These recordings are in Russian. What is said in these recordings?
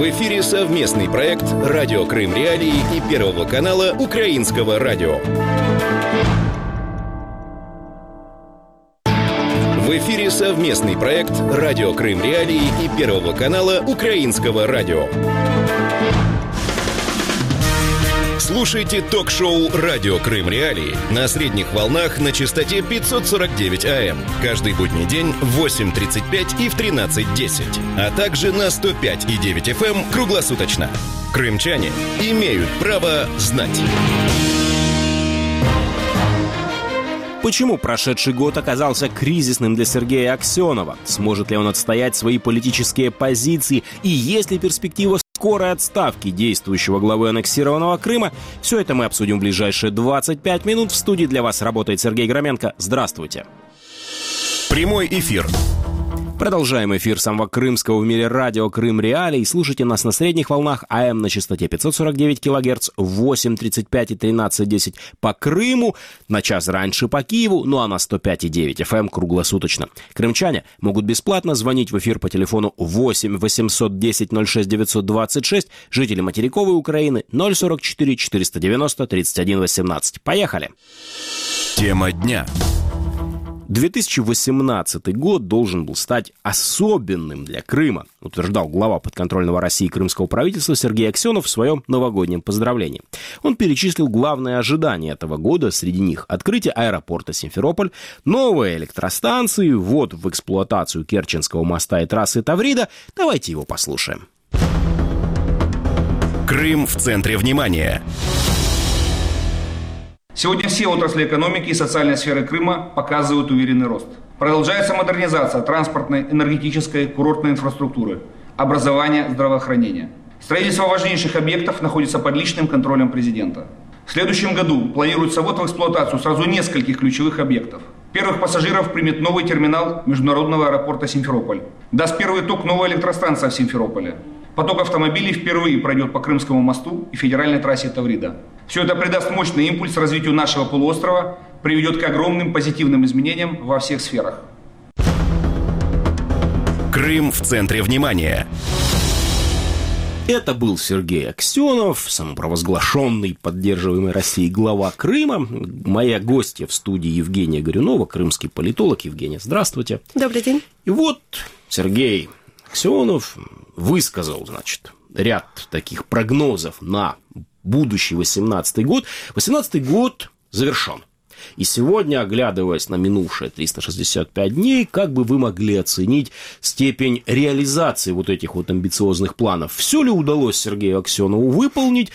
В эфире совместный проект «Радио Крым Реалии» и Первого канала Украинского радио. В эфире совместный проект «Радио Крым Реалии» и Первого канала Украинского радио. Слушайте ток-шоу «Радио Крым Реалии» на средних волнах на частоте 549 АМ. Каждый будний день в 8:35 и в 13:10. А также на 105,9 FM круглосуточно. Крымчане имеют право знать. Почему прошедший год оказался кризисным для Сергея Аксенова? Сможет ли он отстоять свои политические позиции? И есть ли перспектива скорой отставки действующего главы аннексированного Крыма? Все это мы обсудим в ближайшие 25 минут. В студии для вас работает Сергей Громенко. Здравствуйте. Прямой эфир. Продолжаем эфир самого крымского в мире радио Крым Реалии. Слушайте нас на средних волнах АМ на частоте 549 кГц, 8:35 и 13:10 по Крыму, на час раньше по Киеву, ну а на 105,9 FM круглосуточно. Крымчане могут бесплатно звонить в эфир по телефону 8 810 06 926, жители материковой Украины 044 490 31 18. Поехали! Тема дня. 2018 год должен был стать особенным для Крыма, утверждал глава подконтрольного России крымского правительства Сергей Аксенов в своем новогоднем поздравлении. Он перечислил главные ожидания этого года, среди них открытие аэропорта Симферополь, новые электростанции, ввод в эксплуатацию Керченского моста и трассы Таврида. Давайте его послушаем. Крым в центре внимания. Сегодня все отрасли экономики и социальной сферы Крыма показывают уверенный рост. Продолжается модернизация транспортной, энергетической, курортной инфраструктуры, образования, здравоохранения. Строительство важнейших объектов находится под личным контролем президента. В следующем году планируется ввод в эксплуатацию сразу нескольких ключевых объектов. Первых пассажиров примет новый терминал международного аэропорта Симферополь. Даст первый ток новая электростанция в Симферополе. Поток автомобилей впервые пройдет по Крымскому мосту и федеральной трассе Таврида. Все это придаст мощный импульс развитию нашего полуострова, приведет к огромным позитивным изменениям во всех сферах. Крым в центре внимания. Это был Сергей Аксенов, самопровозглашенный, поддерживаемый Россией глава Крыма. Моя гостья в студии Евгения Горюнова, крымский политолог. Евгения, здравствуйте. Добрый день. И вот Сергей Аксенов высказал, ряд таких прогнозов на будущий 18-й год. 18-й год завершен. И сегодня, оглядываясь на минувшие 365 дней, как бы вы могли оценить степень реализации вот этих вот амбициозных планов? Все ли удалось Сергею Аксенову выполнить?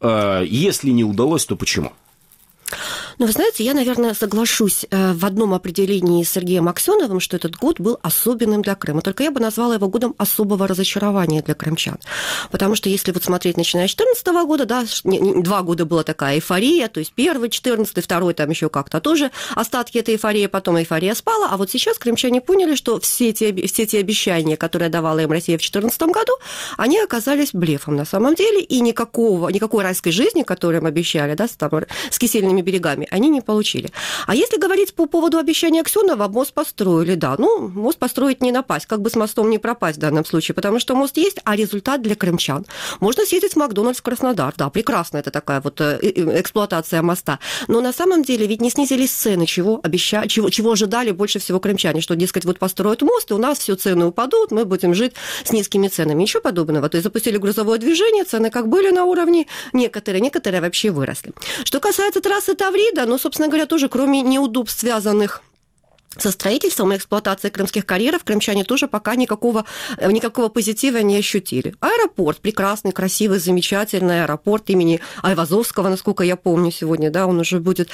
Если не удалось, то почему? Ну, вы знаете, я, наверное, соглашусь в одном определении с Сергеем Аксеновым, что этот год был особенным для Крыма. Только я бы назвала его годом особого разочарования для крымчан. Потому что если вот смотреть, начиная с 2014 года, да, 2 года была такая эйфория, то есть первый, 14-й, второй там еще как-то тоже остатки этой эйфории, потом эйфория спала, а вот сейчас крымчане поняли, что все те обещания, которые давала им Россия в 2014 году, они оказались блефом на самом деле, и никакой райской жизни, которую им обещали, да, с кисельными берегами, они не получили. А если говорить по поводу обещания Аксенова, мост построили, да. Ну, мост построить не напасть, как бы с мостом не пропасть в данном случае, потому что мост есть, а результат для крымчан. Можно съездить в Макдональдс в Краснодар, да, прекрасно, это такая вот эксплуатация моста. Но на самом деле ведь не снизились цены, чего ожидали больше всего крымчане, что, дескать, вот построят мост, и у нас все цены упадут, мы будем жить с низкими ценами. Ничего подобного. То есть запустили грузовое движение, цены как были на уровне, некоторые вообще выросли. Что касается трассы Таврида, ну, собственно говоря, тоже кроме неудобств, связанных со строительством и эксплуатацией крымских карьеров, крымчане тоже пока никакого позитива не ощутили. Аэропорт прекрасный, красивый, замечательный аэропорт имени Айвазовского, насколько я помню сегодня, да, он уже будет.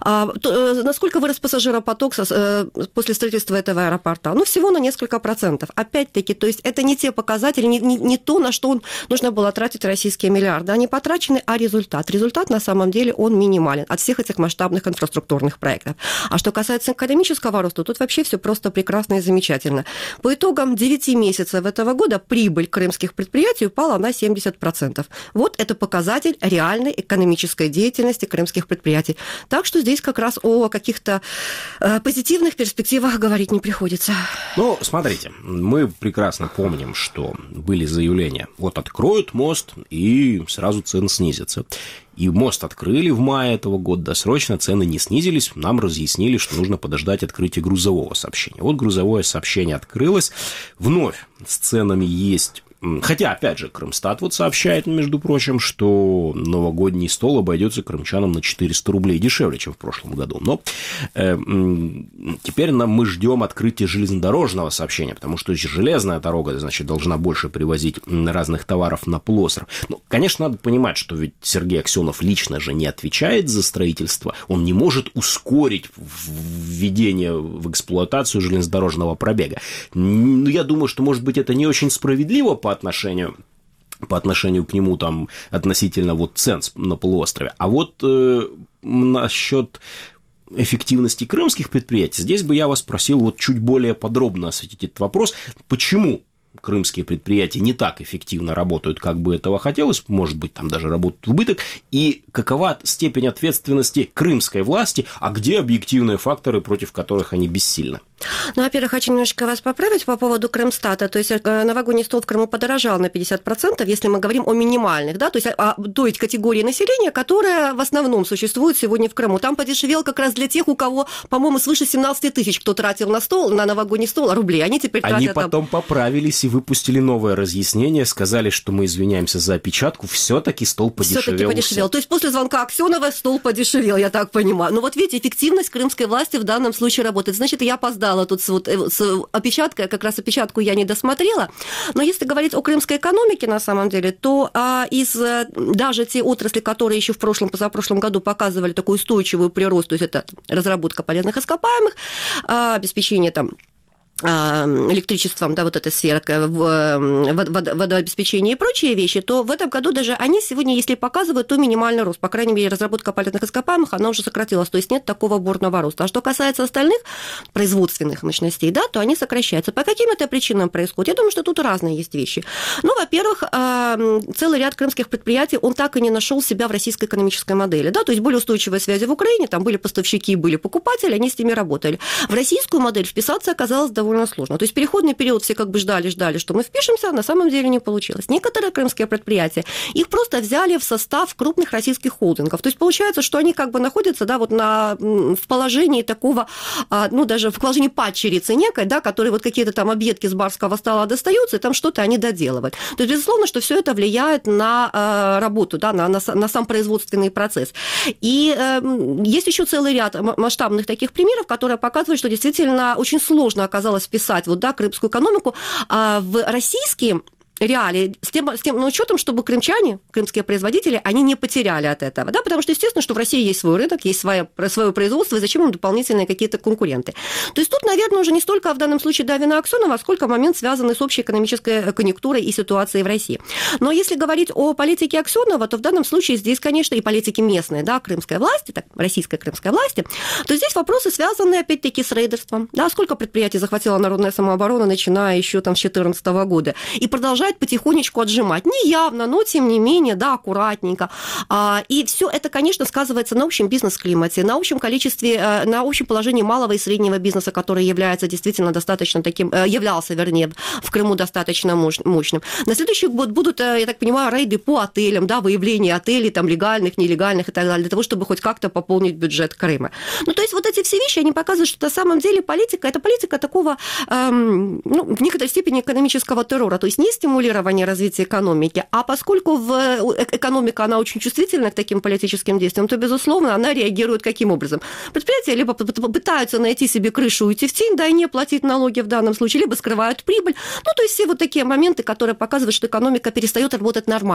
Насколько вырос пассажиропоток после строительства этого аэропорта? Ну, всего на несколько процентов. Опять-таки, то есть это не те показатели, не то, на что нужно было тратить российские миллиарды. Они потрачены, а результат? Результат, на самом деле, он минимален от всех этих масштабных инфраструктурных проектов. А что касается экономического роста, растут. Тут вообще все просто прекрасно и замечательно. По итогам 9 месяцев этого года прибыль крымских предприятий упала на 70%. Вот это показатель реальной экономической деятельности крымских предприятий. Так что здесь как раз о каких-то позитивных перспективах говорить не приходится. Ну, смотрите, мы прекрасно помним, что были заявления, вот откроют мост, и сразу цены снизятся. И мост открыли в мае этого года досрочно, цены не снизились, нам разъяснили, что нужно подождать открытия грузового сообщения. Вот грузовое сообщение открылось, вновь с ценами есть... Хотя, опять же, Крымстат вот сообщает, между прочим, что новогодний стол обойдется крымчанам на 400 рублей дешевле, чем в прошлом году. Но теперь мы ждем открытия железнодорожного сообщения, потому что железная дорога, значит, должна больше привозить разных товаров на полуостров. Ну, конечно, надо понимать, что ведь Сергей Аксенов лично же не отвечает за строительство, он не может ускорить введение в эксплуатацию железнодорожного пробега. Ну, я думаю, что, может быть, это не очень справедливо по отношению к нему там относительно вот цен на полуострове. А вот насчет эффективности крымских предприятий, здесь бы я вас просил вот чуть более подробно осветить этот вопрос. Почему крымские предприятия не так эффективно работают, как бы этого хотелось, может быть, там даже работают в убыток, и какова степень ответственности крымской власти, а где объективные факторы, против которых они бессильны? Ну, во-первых, хочу немножечко вас поправить по поводу Крымстата. То есть новогодний стол в Крыму подорожал на 50%, если мы говорим о минимальных, да, то есть о той категории населения, которая в основном существует сегодня в Крыму. Там подешевел как раз для тех, у кого, по-моему, свыше 17 тысяч, кто тратил на новогодний стол рублей. Они теперь тратят... Они потом поправились и выпустили новое разъяснение, сказали, что мы извиняемся за опечатку, все-таки стол подешевел. Все-таки подешевел. То есть после звонка Аксенова стол подешевел, я так понимаю. Но вот видите, эффективность крымской власти в данном случае работает. Значит, я опоздала тут с опечаткой, как раз опечатку я не досмотрела. Но если говорить о крымской экономике на самом деле, то даже те отрасли, которые еще в позапрошлом году показывали такой устойчивый прирост, то есть это разработка полезных ископаемых, обеспечение там электричеством, да, вот эта сфера, водообеспечение и прочие вещи, то в этом году даже они сегодня, если показывают, то минимальный рост. По крайней мере, разработка полезных ископаемых, она уже сократилась, то есть нет такого бурного роста. А что касается остальных производственных мощностей, да, то они сокращаются. По каким это причинам происходит? Я думаю, что тут разные есть вещи. Ну, во-первых, целый ряд крымских предприятий, он так и не нашел себя в российской экономической модели, да, то есть были устойчивые связи в Украине, там были поставщики, были покупатели, они с ними работали. В российскую модель вписаться оказалось довольно сложно. То есть переходный период все как бы ждали, что мы впишемся, а на самом деле не получилось. Некоторые крымские предприятия, их просто взяли в состав крупных российских холдингов. То есть получается, что они как бы находятся, да, вот в положении такого, ну, даже в положении падчерицы некой, да, которые вот какие-то там объедки с барского стола достаются, и там что-то они доделывают. То есть, безусловно, что все это влияет на работу, да, на сам производственный процесс. И есть еще целый ряд масштабных таких примеров, которые показывают, что действительно очень сложно оказалось вписать вот, да, крымскую экономику в российские реалии, с тем учетом, чтобы крымчане, крымские производители, они не потеряли от этого, да, потому что, естественно, что в России есть свой рынок, есть свое производство, и зачем им дополнительные какие-то конкуренты. То есть тут, наверное, уже не столько в данном случае вина Аксенова, сколько момент, связанный с общей экономической конъюнктурой и ситуацией в России. Но если говорить о политике Аксенова, то в данном случае здесь, конечно, и политики местной, да, крымской власти, так, российской крымской власти, то здесь вопросы связаны, опять-таки, с рейдерством, да, сколько предприятий захватила народная самооборона, начиная еще там с 2014 года, и продолжает потихонечку отжимать. Не явно, но тем не менее, да, аккуратненько. И все это, конечно, сказывается на общем бизнес-климате, на общем количестве, на общем положении малого и среднего бизнеса, который является действительно достаточно таким, являлся, вернее, в Крыму достаточно мощным. На следующий год будут, я так понимаю, рейды по отелям, да, выявление отелей, там, легальных, нелегальных и так далее, для того, чтобы хоть как-то пополнить бюджет Крыма. Ну, то есть вот эти все вещи, они показывают, что на самом деле политика, это политика такого, ну, в некоторой степени экономического террора, то есть не стимулирование развития экономики, а поскольку экономика, она очень чувствительна к таким политическим действиям, то, безусловно, она реагирует каким образом? Предприятия либо пытаются найти себе крышу, уйти в тень, да, и не платить налоги в данном случае, либо скрывают прибыль. Ну, то есть все вот такие моменты, которые показывают, что экономика перестает работать нормально.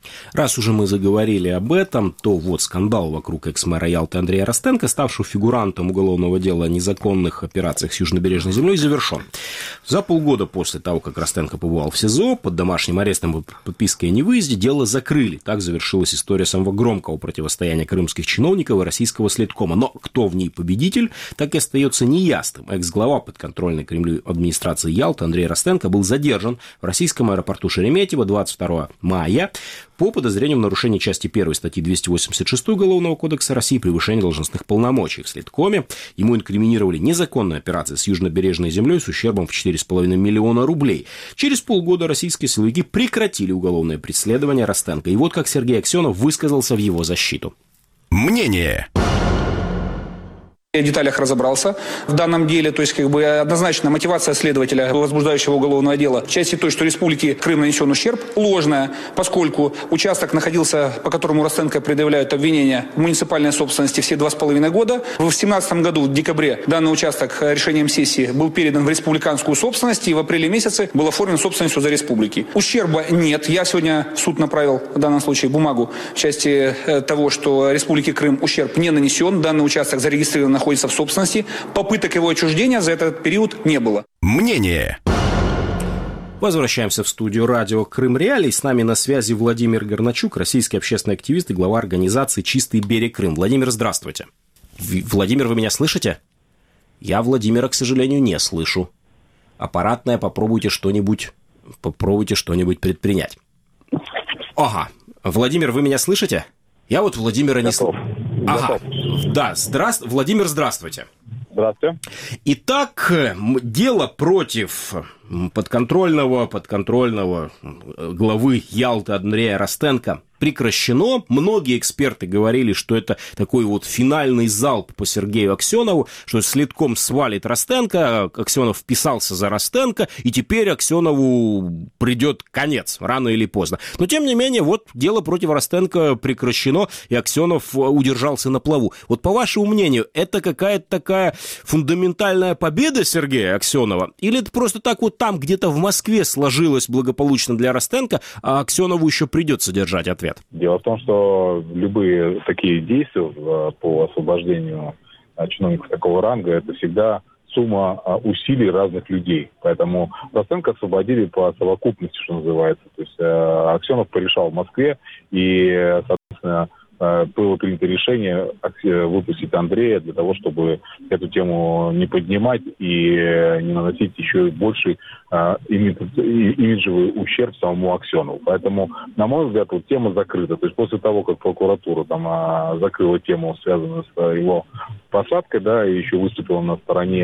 Раз уже мы заговорили об этом, то вот скандал вокруг экс-мэра Ялты Андрея Ростенко, ставшего фигурантом уголовного дела о незаконных операциях с южнобережной землей, завершен. За полгода после того, как Ростенко побывал в СИЗО, под домашним арестом и подпиской о невыезде, дело закрыли. Так завершилась история самого громкого противостояния крымских чиновников и российского следкома. Но кто в ней победитель, так и остается неясным. Экс-глава подконтрольной Кремлю администрации Ялты Андрей Ростенко был задержан в российском аэропорту Шереметьево 22 мая по подозрению в нарушении части 1 статьи 286 Уголовного кодекса России «Превышение должностных полномочий». В следкоме ему инкриминировали незаконные операции с южнобережной землей с ущербом в 4,5 миллиона рублей. Через полгода российские силовики прекратили уголовное преследование Ростенко. И вот как Сергей Аксенов высказался в его защиту. Мнение. Я в деталях разобрался в данном деле, то есть однозначно мотивация следователя, возбуждающего уголовное дело, в части той, что Республике Крым нанесен ущерб, ложная, поскольку участок находился, по которому Ростенко предъявляют обвинения, в муниципальной собственности все 2,5 года. В 2017 году, в декабре, данный участок решением сессии был передан в республиканскую собственность, и в апреле месяце был оформлен собственностью за республики. Ущерба нет. Я сегодня в суд направил в данном случае бумагу в части того, что Республике Крым ущерб не нанесен. Данный участок зарегистрирован, находится в собственности. Попыток его отчуждения за этот период не было. Мнение. Возвращаемся в студию радио Крым Реалий. С нами на связи Владимир Горначук, российский общественный активист и глава организации «Чистый берег Крым». Владимир, здравствуйте. Владимир, вы меня слышите? Я Владимира, к сожалению, не слышу. Аппаратное, попробуйте что-нибудь предпринять. Ага. Владимир, вы меня слышите? Я вот Владимира не слышу. Ага. Да, Владимир, здравствуйте. Здравствуйте. Итак, дело против подконтрольного главы Ялты Андрея Ростенко прекращено. Многие эксперты говорили, что это такой вот финальный залп по Сергею Аксенову, что следком свалит Ростенко, Аксенов вписался за Ростенко, и теперь Аксенову придет конец, рано или поздно. Но, тем не менее, вот дело против Ростенко прекращено, и Аксенов удержался на плаву. Вот по вашему мнению, это какая-то такая фундаментальная победа Сергея Аксенова? Или это просто так вот там, где-то в Москве сложилось благополучно для Ростенко, а Аксенову еще придется держать ответ? Дело в том, что любые такие действия по освобождению чиновников такого ранга, это всегда сумма усилий разных людей. Поэтому Ростенко освободили по совокупности, что называется. То есть Аксенов порешал в Москве, и, соответственно, было принято решение выпустить Андрея для того, чтобы эту тему не поднимать и не наносить еще больший имиджевый ущерб самому Аксенову. Поэтому, на мой взгляд, вот тема закрыта. То есть после того, как прокуратура там закрыла тему, связанную с его посадкой, да, и еще выступила на стороне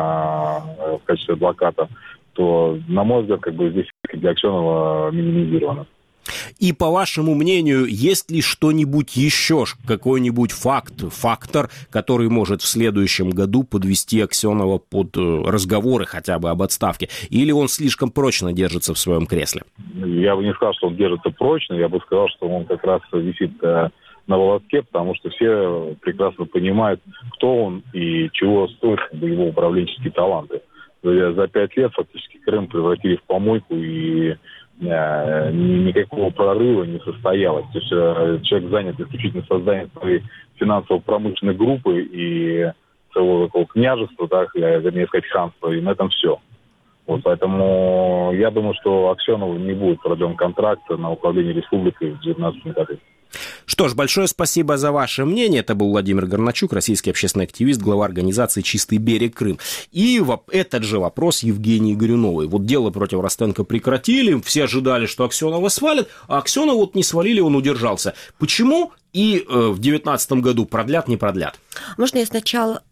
в качестве адвоката, то, на мой взгляд, как бы здесь для Аксенова минимизировано. И, по вашему мнению, есть ли что-нибудь еще, какой-нибудь фактор, который может в следующем году подвести Аксенова под разговоры хотя бы об отставке? Или он слишком прочно держится в своем кресле? Я бы не сказал, что он держится прочно, я бы сказал, что он как раз висит на волоске, потому что все прекрасно понимают, кто он и чего стоят его управленческие таланты. За 5 лет фактически Крым превратили в помойку, и никакого прорыва не состоялось. То есть человек занят исключительно созданием своей финансово-промышленной группы и целого такого княжества, да, вернее сказать, ханства, и на этом все. Вот, поэтому я думаю, что Аксенову не будет продлен контракт на управление республикой в 2019 году. Что ж, большое спасибо за ваше мнение. Это был Владимир Горначук, российский общественный активист, глава организации «Чистый берег Крым». И этот же вопрос Евгении Горюновой. Вот дело против Ростенко прекратили, все ожидали, что Аксенова свалят, а Аксенова вот не свалили, он удержался. Почему? И в 2019 году продлят, не продлят? Можно я сначала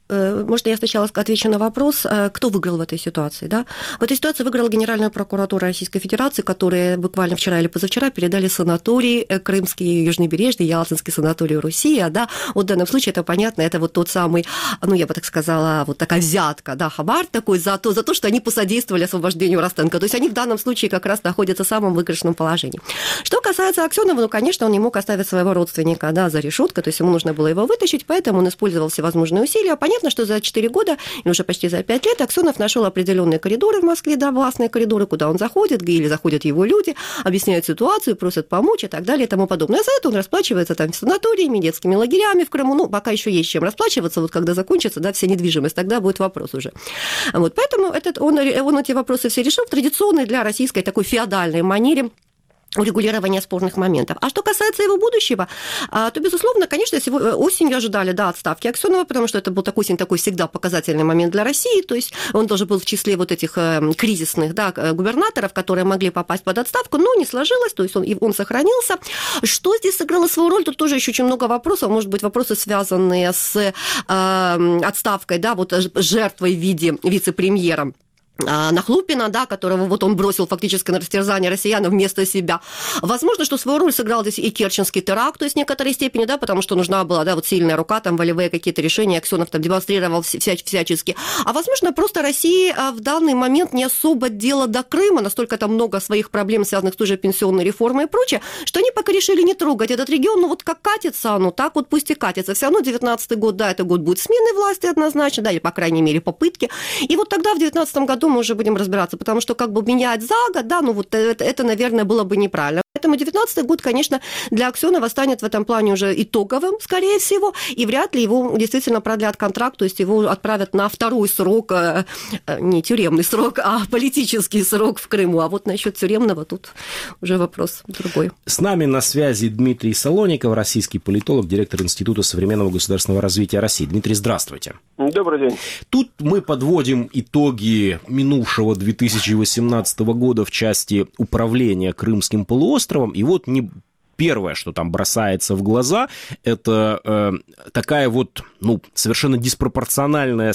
отвечу на вопрос, кто выиграл в этой ситуации. Да? В этой ситуации выиграла Генеральная прокуратура Российской Федерации, которая буквально вчера или позавчера передали санаторий Крымский, Южнобережный, Ялтинский санаторий Россия. Да? Вот в данном случае это понятно, это вот тот самый, я бы так сказала, вот такая взятка, да, хабар такой за то, что они посодействовали освобождению Ростенко. То есть они в данном случае как раз находятся в самом выигрышном положении. Что касается Аксенова, конечно, он не мог оставить своего родственника, да, за решеткой, то есть ему нужно было его вытащить, поэтому он использовал всевозможные усилия. Понятно, понятно, что за 4 года, или уже почти за 5 лет, Аксенов нашел определенные коридоры в Москве, да, властные коридоры, куда он заходит, или заходят его люди, объясняют ситуацию, просят помочь и так далее и тому подобное. А за это он расплачивается там санаториями, детскими лагерями в Крыму. Ну, пока еще есть чем расплачиваться, вот когда закончится, да, вся недвижимость, тогда будет вопрос уже. Вот, поэтому он эти вопросы все решил в традиционной для российской такой феодальной манере урегулирования спорных моментов. А что касается его будущего, то, безусловно, конечно, осенью ожидали, да, отставки Аксенова, потому что это был такой всегда показательный момент для России, то есть он тоже был в числе вот этих кризисных, да, губернаторов, которые могли попасть под отставку, но не сложилось, то есть он сохранился. Что здесь сыграло свою роль, тут тоже еще очень много вопросов, может быть, вопросы, связанные с отставкой, да, вот жертвой в виде вице-премьера Нахлупина, да, которого вот он бросил фактически на растерзание россиян вместо себя. Возможно, что свою роль сыграл здесь и Керченский теракт, то есть в некоторой степени, да, потому что нужна была, да, вот сильная рука, там, волевые какие-то решения, Аксенов там демонстрировал всячески. А возможно, просто России в данный момент не особо дело до Крыма, настолько там много своих проблем, связанных с той же пенсионной реформой и прочее, что они пока решили не трогать этот регион, ну вот как катится оно, так вот пусть и катится. Все равно 19-й год, да, это год будет смены власти однозначно, да, или, по крайней мере, попытки. И вот тогда в 19-м году мы уже будем разбираться, потому что как бы менять за год, да, ну вот это, наверное, было бы неправильно. Поэтому 19-й год, конечно, для Аксенова станет в этом плане уже итоговым, скорее всего, и вряд ли его действительно продлят контракт, то есть его отправят на второй срок, не тюремный срок, а политический срок в Крыму. А вот насчет тюремного тут уже вопрос другой. С нами на связи Дмитрий Солоников, российский политолог, директор Института современного государственного развития России. Дмитрий, здравствуйте. Добрый день. Тут мы подводим итоги минувшего 2018 года в части управления Крымским полуостровом, и вот первое, что там бросается в глаза, это такая вот, ну, совершенно диспропорциональное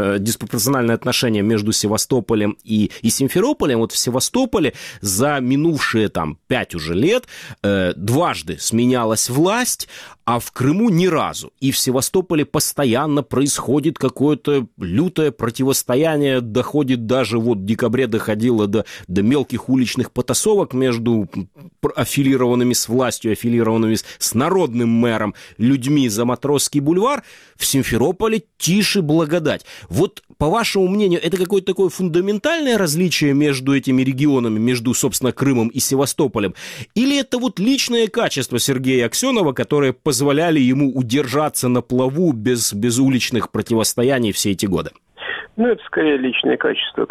отношение между Севастополем и Симферополем. Вот в Севастополе за минувшие там 5 уже лет дважды сменялась власть, а в Крыму ни разу. И в Севастополе постоянно происходит какое-то лютое противостояние, доходит даже, вот в декабре доходило до мелких уличных потасовок между аффилированными с властью, аффилированными с народным мэром людьми за Матросский бульвар. В Симферополе тише благодать. Вот, по вашему мнению, это какое-то такое фундаментальное различие между этими регионами, между, собственно, Крымом и Севастополем? Или это вот личное качество Сергея Аксенова, которое позволяли ему удержаться на плаву без уличных противостояний все эти годы? Ну, это скорее личное качество,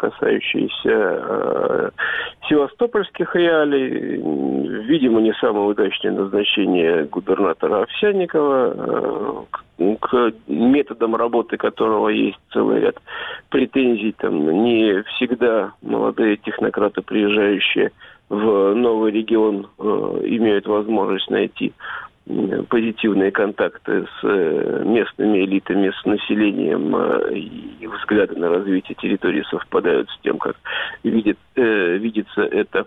касающееся севастопольских реалий. Видимо, не самое удачное назначение губернатора Овсянникова, к методам работы которого есть целый ряд претензий. Там не всегда молодые технократы, приезжающие в новый регион, имеют возможность найти позитивные контакты с местными элитами, с населением, и взгляды на развитие территории совпадают с тем, как видится это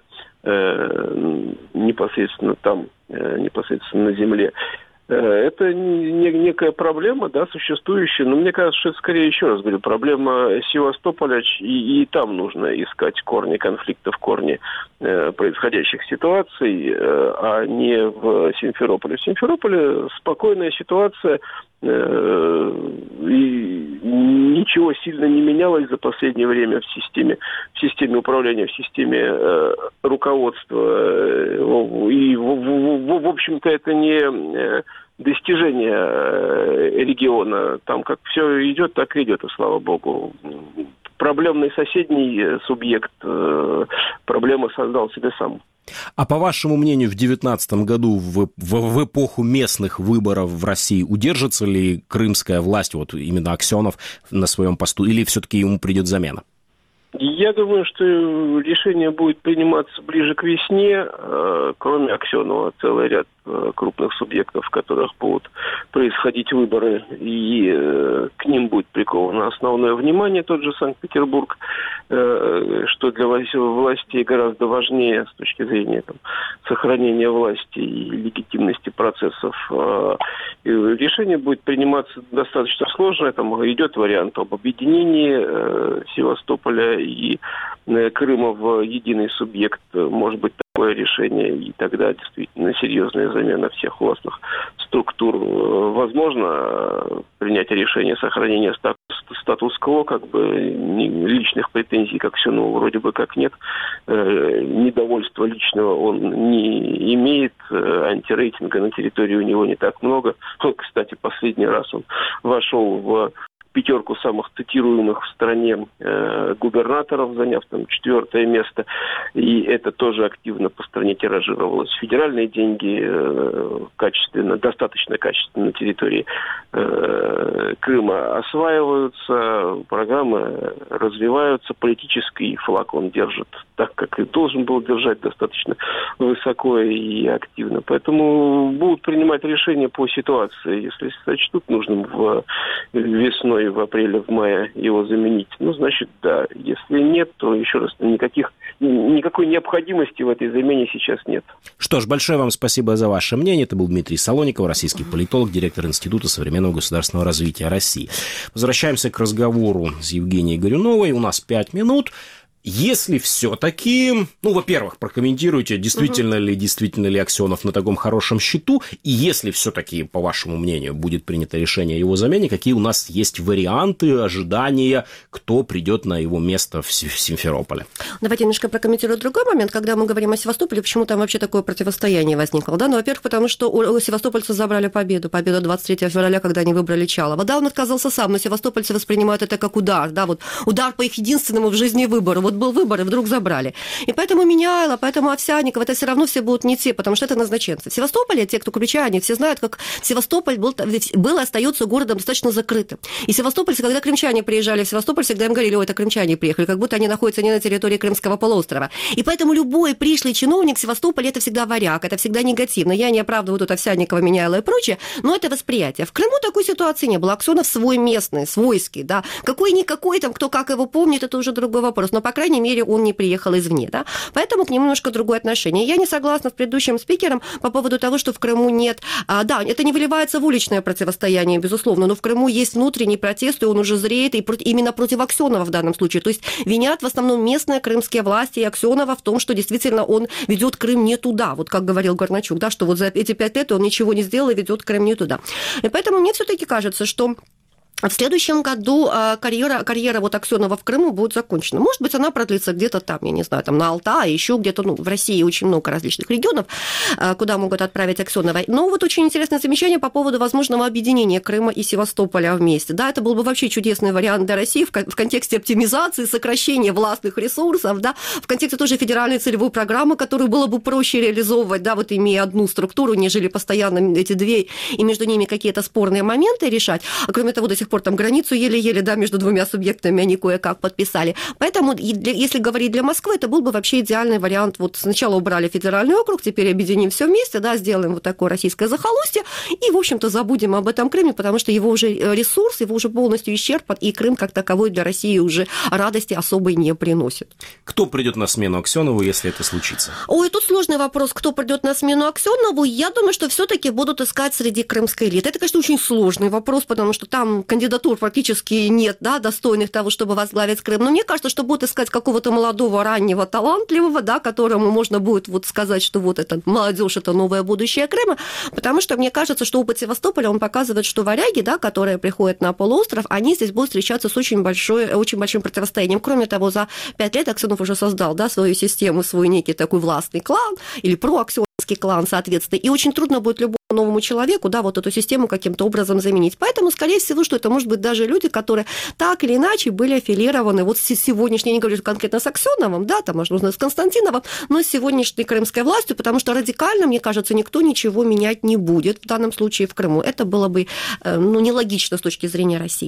непосредственно там, непосредственно на земле. Это некая проблема, да, существующая, но мне кажется, что это скорее, еще раз говорю, проблема Севастополя, и там нужно искать корни конфликтов, корни происходящих ситуаций, а не в Симферополе. В Симферополе спокойная ситуация, и ничего сильно не менялось за последнее время в системе управления, в системе руководства. И, в общем-то, это не достижение региона. Там как все идет, так и идет, и слава богу. Проблемный соседний субъект проблемы создал себе сам. А по вашему мнению, в 2019 году, в эпоху местных выборов в России, удержится ли крымская власть, вот именно Аксенов, на своем посту, или все-таки ему придет замена? Я думаю, что решение будет приниматься ближе к весне. Кроме Аксенова, целый ряд крупных субъектов, в которых будут происходить выборы, и к ним будет приковано основное внимание, тот же Санкт-Петербург, что для властей гораздо важнее с точки зрения сохранения власти и легитимности процессов. Решение будет приниматься достаточно сложно. Там идет вариант об объединении Севастополя и Крыма в единый субъект. Может быть такое решение, и тогда действительно серьезная замена всех властных структур. Возможно принятие решения сохранения статус-кво, как бы личных претензий к Аксенову вроде бы как нет. Недовольства личного он не имеет, антирейтинга на территории у него не так много. Кстати, последний раз он вошел в пятерку самых цитируемых в стране губернаторов, заняв там 4-е место. И это тоже активно по стране тиражировалось. Федеральные деньги качественно, достаточно качественно на территории Крыма осваиваются, программы развиваются, политический флаг он держит так, как и должен был держать, достаточно высоко и активно. Поэтому будут принимать решения по ситуации. Если сочтут нужным весной, в апреле, в мае его заменить, значит, да. Если нет, то, еще раз, никакой необходимости в этой замене сейчас нет. Что ж, большое вам спасибо за ваше мнение. Это был Дмитрий Солоников, российский политолог, директор Института современного государственного развития России. Возвращаемся к разговору с Евгенией Горюновой. У нас 5 минут. Если все-таки, во-первых, прокомментируйте, действительно ли Аксенов на таком хорошем счету, и если все-таки, по вашему мнению, будет принято решение о его замене, какие у нас есть варианты, ожидания, кто придет на его место в Симферополе? Давайте немножко прокомментирую другой момент, когда мы говорим о Севастополе, почему там вообще такое противостояние возникло, да? Во-первых, потому что у севастопольцев забрали победу 23 февраля, когда они выбрали Чалова. Да, он отказался сам, но севастопольцы воспринимают это как удар, да, удар по их единственному в жизни выбору. Был выбор, и вдруг забрали. И поэтому Меняйло, поэтому Овсянников, это все равно все будут не те, потому что это назначенцы. В Севастополе, те, кто крымчане, все знают, как Севастополь был и остается городом достаточно закрытым. И севастопольцы, когда крымчане приезжали в Севастополь, всегда им говорили: это крымчане приехали, как будто они находятся не на территории Крымского полуострова. И поэтому любой пришлый чиновник в Севастополе — это всегда варяг, это всегда негативно. Я не оправдываю тут Овсянникова, Меняйло и прочее, но это восприятие. В Крыму такой ситуации не было. Аксенов свой местный, свойский, да. Какой-никакой там, кто как его помнит, это уже другой вопрос. Но, по крайней мере, он не приехал извне, да, поэтому к нему немножко другое отношение. Я не согласна с предыдущим спикером по поводу того, что в Крыму нет... Да, это не выливается в уличное противостояние, безусловно, но в Крыму есть внутренний протест, и он уже зреет, и именно против Аксенова в данном случае. То есть винят в основном местные крымские власти и Аксенова в том, что действительно он ведет Крым не туда, вот как говорил Горначук, да, что вот за эти 5 лет он ничего не сделал и ведет Крым не туда. И поэтому мне все-таки кажется, что в следующем году карьера вот Аксенова в Крыму будет закончена. Может быть, она продлится где-то там, я не знаю, там на Алтае, еще где-то, в России очень много различных регионов, куда могут отправить Аксенова. Но вот очень интересное замечание по поводу возможного объединения Крыма и Севастополя вместе. Да, это был бы вообще чудесный вариант для России в контексте оптимизации, сокращения властных ресурсов, да, в контексте тоже федеральной целевой программы, которую было бы проще реализовывать, да, вот имея одну структуру, нежели постоянно эти две, и между ними какие-то спорные моменты решать. А кроме того, до сих пор там границу еле-еле, да, между двумя субъектами они кое-как подписали. Поэтому, если говорить для Москвы, это был бы вообще идеальный вариант. Вот сначала убрали федеральный округ, теперь объединим все вместе, да, сделаем вот такое российское захолустье и, в общем-то, забудем об этом Крыме, потому что его уже ресурс, его уже полностью исчерпан, и Крым как таковой для России уже радости особой не приносит. Кто придет на смену Аксенову, если это случится? Ой, тут сложный вопрос, кто придет на смену Аксенову. Я думаю, что все-таки будут искать среди крымской элиты. Это, конечно, очень сложный вопрос, потому что там кандидатур практически нет, да, достойных того, чтобы возглавить Крым. Но мне кажется, что будут искать какого-то молодого, раннего, талантливого, да, которому можно будет вот сказать, что вот эта молодежь, это новое будущее Крыма, потому что мне кажется, что опыт Севастополя, он показывает, что варяги, да, которые приходят на полуостров, они здесь будут встречаться с очень большим противостоянием. Кроме того, за 5 лет Аксенов уже создал, да, свою систему, свой некий такой властный клан или проаксенский клан, соответственно, и очень трудно будет любому новому человеку, да, вот эту систему каким-то образом заменить. Поэтому, скорее всего, что это может быть даже люди, которые так или иначе были аффилированы вот с сегодняшней, я не говорю конкретно с Аксеновым, да, там, можно с Константиновым, но с сегодняшней крымской властью, потому что радикально, мне кажется, никто ничего менять не будет в данном случае в Крыму. Это было бы, нелогично с точки зрения России.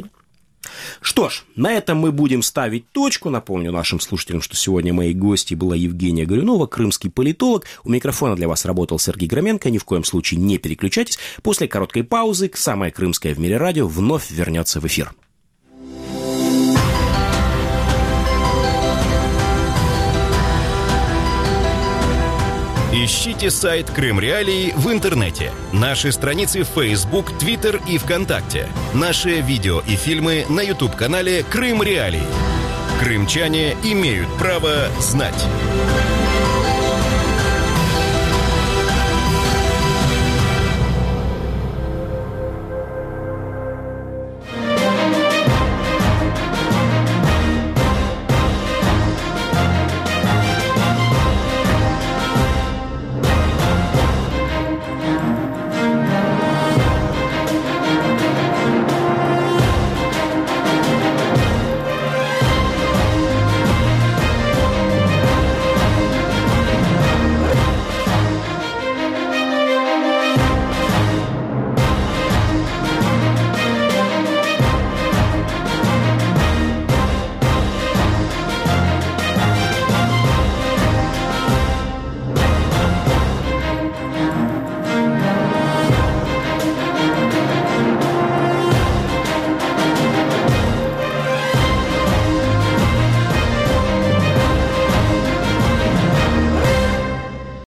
Что ж, на этом мы будем ставить точку. Напомню нашим слушателям, что сегодня моей гостьей была Евгения Горюнова, крымский политолог. У микрофона для вас работал Сергей Громенко. Ни в коем случае не переключайтесь. После короткой паузы самое крымское в мире радио вновь вернется в эфир. Ищите сайт Крым Реалии в интернете, наши страницы в Facebook, Twitter и ВКонтакте, наши видео и фильмы на YouTube-канале Крым Реалии. Крымчане имеют право знать.